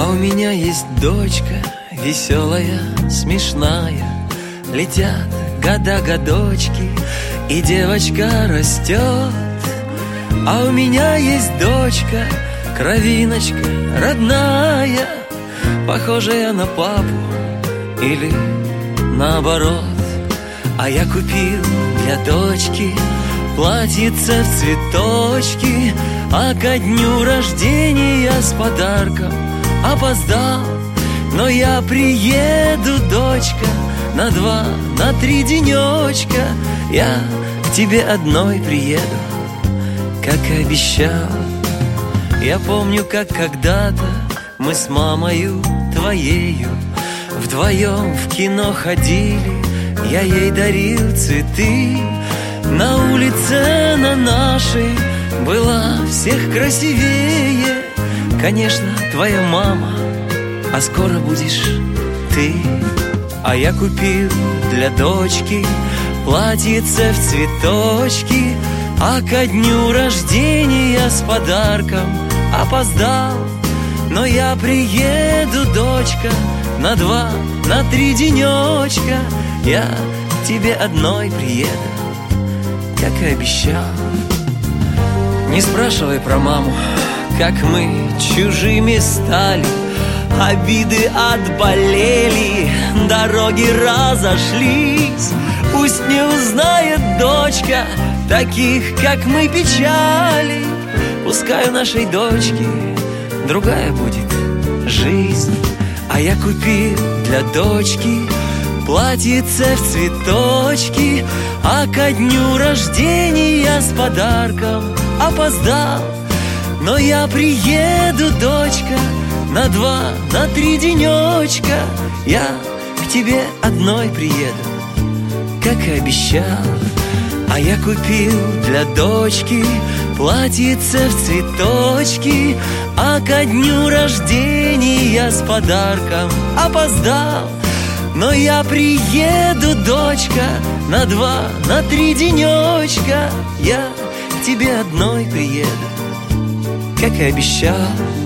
у меня есть дочка веселая, смешная. Летят года-годочки, и девочка растет. А у меня есть дочка, кровиночка родная, похожая на папу или наоборот. А я купил для дочки платьице в цветочки, а ко дню рождения с подарком опоздал. Но я приеду, дочка, на 2, на 3 денечка. Я к тебе одной приеду, как и обещал. Я помню, как когда-то мы с мамою твоею вдвоем в кино ходили. Я ей дарил цветы. На улице на нашей была всех красивее, конечно, твоя мама, а скоро будешь ты. А я купил для дочки платьице в цветочки, а ко дню рождения с подарком опоздал. Но я приеду, дочка, на 2, на 3 денечка. Я к тебе одной приеду, как и обещал. Не спрашивай про маму, как мы чужими стали. Обиды отболели, дороги разошлись. Пусть не узнает дочка таких, как мы, печали. Пускай у нашей дочки другая будет жизнь. А я купил для дочки платьице в цветочки, а ко дню рождения с подарком опоздал. Но я приеду, дочка, на 2, на 3 денечка. Я к тебе одной приеду, как и обещал. А я купил для дочки платьице в цветочки, а ко дню рождения с подарком опоздал. Но я приеду, дочка, на 2, на 3 денечка. Я к тебе одной приеду, как и обещал.